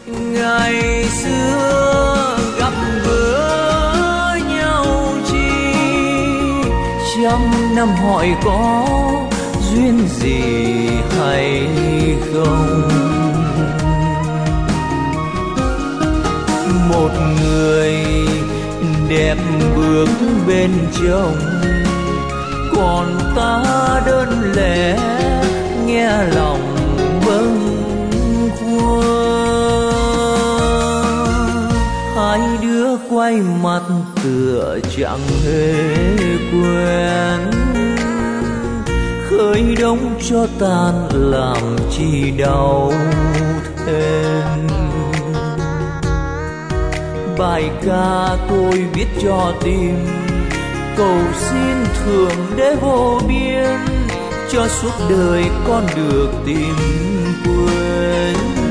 Ngày xưa gặp gỡ nhau chi, trăm năm hỏi có duyên gì hay không. Một người đẹp bước bên chồng, còn ta đơn lẻ nghe lòng bâng khuâng. Hai đứa quay mặt tựa chẳng hề quen, khơi đông cho tan làm chi đau thêm. Bài ca tôi viết cho tim, cầu xin thượng đế vô biên, cho suốt đời con được tìm quên.